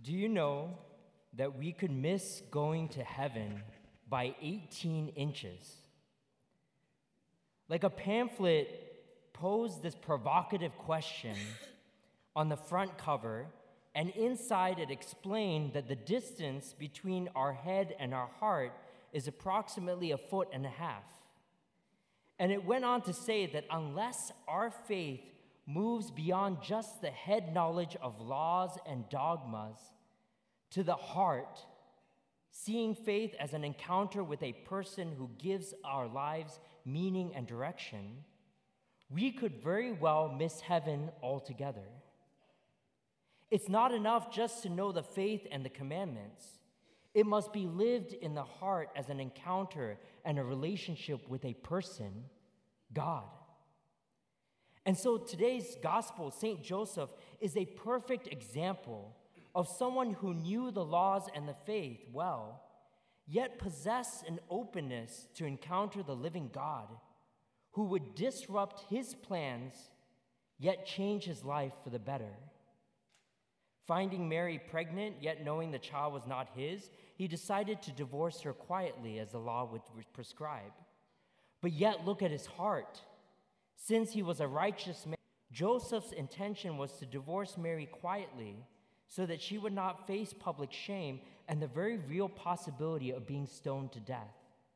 Do you know that we could miss going to heaven by 18 inches? Like a pamphlet posed this provocative question on the front cover, and inside it explained that the distance between our head and our heart is approximately 1.5 feet. And it went on to say that unless our faith moves beyond just the head knowledge of laws and dogmas to the heart, seeing faith as an encounter with a person who gives our lives meaning and direction, we could very well miss heaven altogether. It's not enough just to know the faith and the commandments. It must be lived in the heart as an encounter and a relationship with a person, God. And so today's gospel, St. Joseph, is a perfect example of someone who knew the laws and the faith well, yet possessed an openness to encounter the living God, who would disrupt his plans, yet change his life for the better. Finding Mary pregnant, yet knowing the child was not his, he decided to divorce her quietly as the law would prescribe. But yet look at his heart. Since he was a righteous man, Joseph's intention was to divorce Mary quietly so that she would not face public shame and the very real possibility of being stoned to death.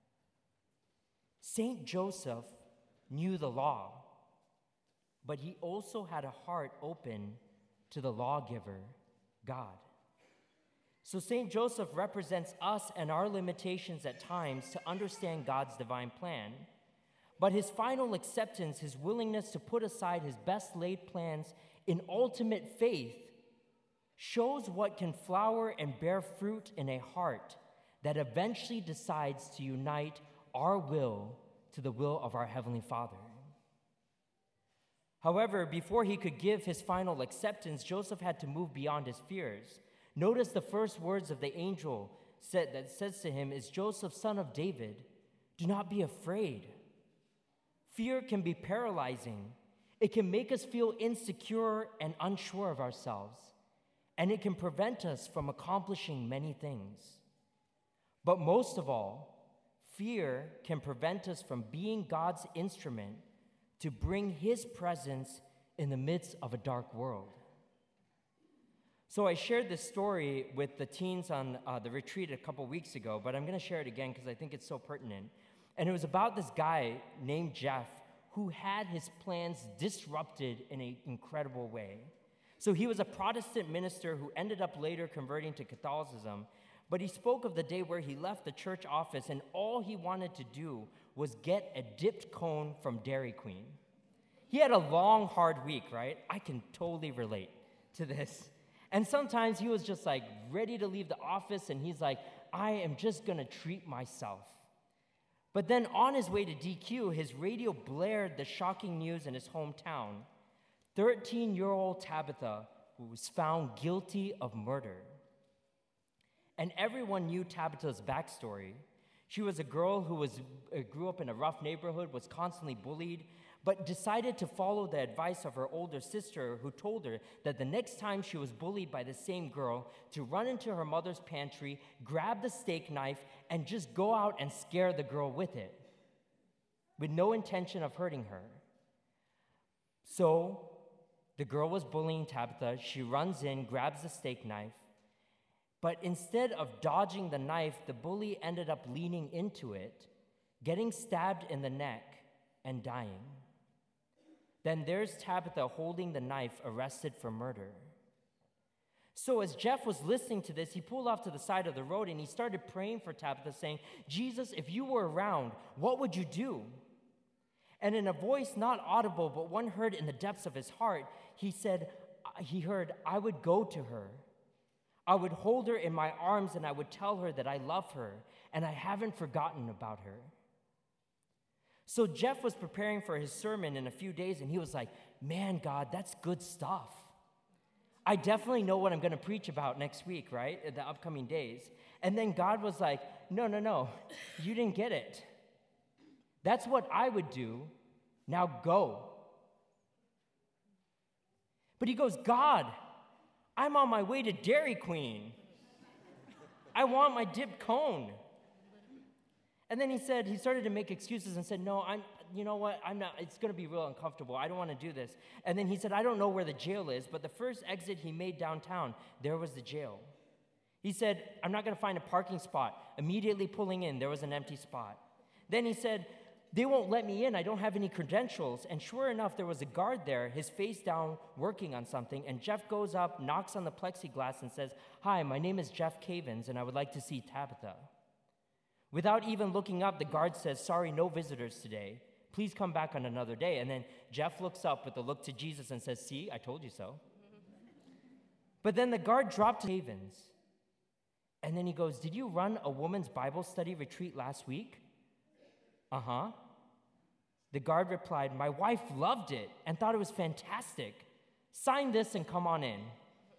Saint Joseph knew the law, but he also had a heart open to the lawgiver, God. So St. Joseph represents us and our limitations at times to understand God's divine plan. But his final acceptance, his willingness to put aside his best laid plans in ultimate faith, shows what can flower and bear fruit in a heart that eventually decides to unite our will to the will of our Heavenly Father. However, before he could give his final acceptance, Joseph had to move beyond his fears. Notice the first words of the angel that says to him is, "Joseph, son of David, do not be afraid." Fear can be paralyzing. It can make us feel insecure and unsure of ourselves, and it can prevent us from accomplishing many things. But most of all, fear can prevent us from being God's instrument to bring his presence in the midst of a dark world. So I shared this story with the teens on the retreat a couple weeks ago, but I'm going to share it again because I think it's so pertinent. And it was about this guy named Jeff who had his plans disrupted in an incredible way. So he was a Protestant minister who ended up later converting to Catholicism, but he spoke of the day where he left the church office and all he wanted to do was get a dipped cone from Dairy Queen. He had a long, hard week, right? I can totally relate to this. And sometimes he was just like ready to leave the office and he's like, I am just going to treat myself. But then on his way to DQ, his radio blared the shocking news in his hometown. 13-year-old Tabitha was found guilty of murder. And everyone knew Tabitha's backstory. She was a girl who grew up in a rough neighborhood, was constantly bullied, but decided to follow the advice of her older sister, who told her that the next time she was bullied by the same girl, to run into her mother's pantry, grab the steak knife, and just go out and scare the girl with it, with no intention of hurting her. So the girl was bullying Tabitha. She runs in, grabs the steak knife, but instead of dodging the knife, the bully ended up leaning into it, getting stabbed in the neck, and dying. Then there's Tabitha holding the knife, arrested for murder. So as Jeff was listening to this, he pulled off to the side of the road and he started praying for Tabitha, saying, Jesus, if you were around, what would you do? And in a voice not audible, but one heard in the depths of his heart, he heard, I would go to her. I would hold her in my arms and I would tell her that I love her and I haven't forgotten about her. So Jeff was preparing for his sermon in a few days and he was like, man, God, that's good stuff. I definitely know what I'm going to preach about next week, right? In the upcoming days. And then God was like, no, you didn't get it. That's what I would do. Now go. But he goes, God, I'm on my way to Dairy Queen. I want my dipped cone. And then he started to make excuses and said, no, you know what, I'm not, it's going to be real uncomfortable. I don't want to do this. And then he said, I don't know where the jail is, but the first exit he made downtown, there was the jail. He said, I'm not going to find a parking spot. Immediately pulling in, there was an empty spot. Then he said, they won't let me in. I don't have any credentials. And sure enough, there was a guard there, his face down, working on something. And Jeff goes up, knocks on the plexiglass and says, hi, my name is Jeff Cavins, and I would like to see Tabitha. Without even looking up, the guard says, sorry, no visitors today. Please come back on another day. And then Jeff looks up with a look to Jesus and says, see, I told you so. But then the guard dropped Cavins. And then he goes, did you run a women's Bible study retreat last week? Uh-huh. The guard replied, my wife loved it and thought it was fantastic. Sign this and come on in.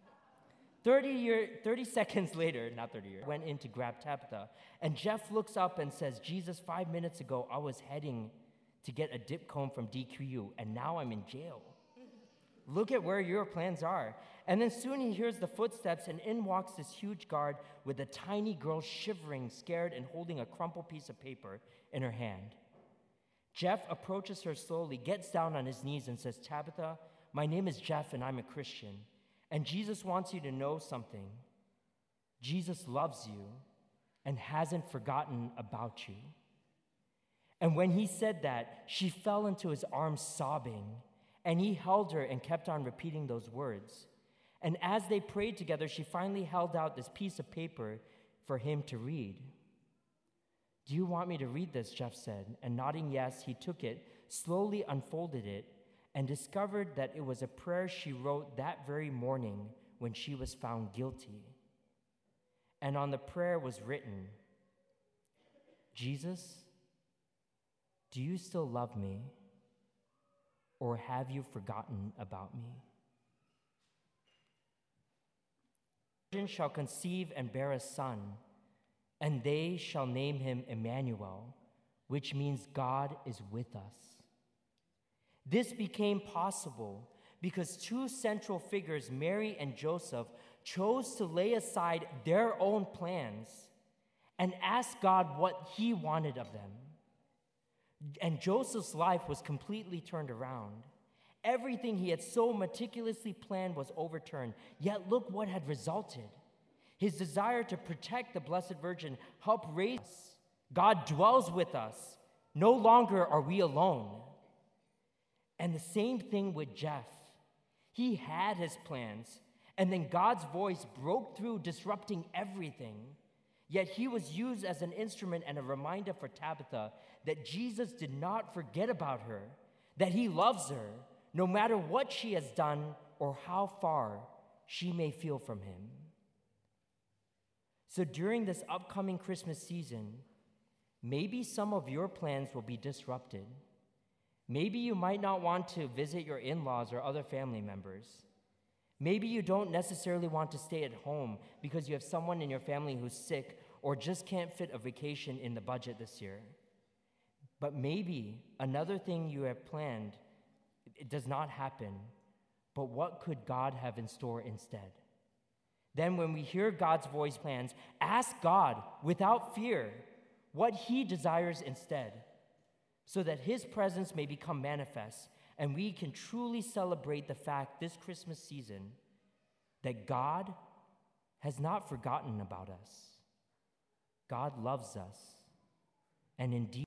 30 seconds later, not 30 years, went in to grab Tabitha. And Jeff looks up and says, Jesus, 5 minutes ago, I was heading to get a dip cone from DQU, and now I'm in jail. Look at where your plans are. And then soon he hears the footsteps, and in walks this huge guard with a tiny girl shivering, scared, and holding a crumpled piece of paper in her hand. Jeff approaches her slowly, gets down on his knees, and says, Tabitha, my name is Jeff, and I'm a Christian. And Jesus wants you to know something. Jesus loves you and hasn't forgotten about you. And when he said that, she fell into his arms sobbing, and he held her and kept on repeating those words. And as they prayed together, she finally held out this piece of paper for him to read. Do you want me to read this, Jeff said. And nodding yes, he took it, slowly unfolded it, and discovered that it was a prayer she wrote that very morning when she was found guilty. And on the prayer was written, Jesus, do you still love me, or have you forgotten about me? Virgin shall conceive and bear a son, and they shall name him Emmanuel, which means God is with us. This became possible because two central figures, Mary and Joseph, chose to lay aside their own plans and ask God what he wanted of them. And Joseph's life was completely turned around. Everything he had so meticulously planned was overturned. Yet look what had resulted. His desire to protect the Blessed Virgin helped raise us. God dwells with us. No longer are we alone. And the same thing with Jeff. He had his plans, and then God's voice broke through, disrupting everything. Yet he was used as an instrument and a reminder for Tabitha that Jesus did not forget about her, that he loves her, no matter what she has done or how far she may feel from him. So during this upcoming Christmas season, maybe some of your plans will be disrupted. Maybe you might not want to visit your in-laws or other family members. Maybe you don't necessarily want to stay at home because you have someone in your family who's sick or just can't fit a vacation in the budget this year. But maybe another thing you have planned, it does not happen. But what could God have in store instead? Then when we hear God's voice plans, ask God without fear what he desires instead, so that his presence may become manifest and we can truly celebrate the fact this Christmas season that God has not forgotten about us. God loves us, and indeed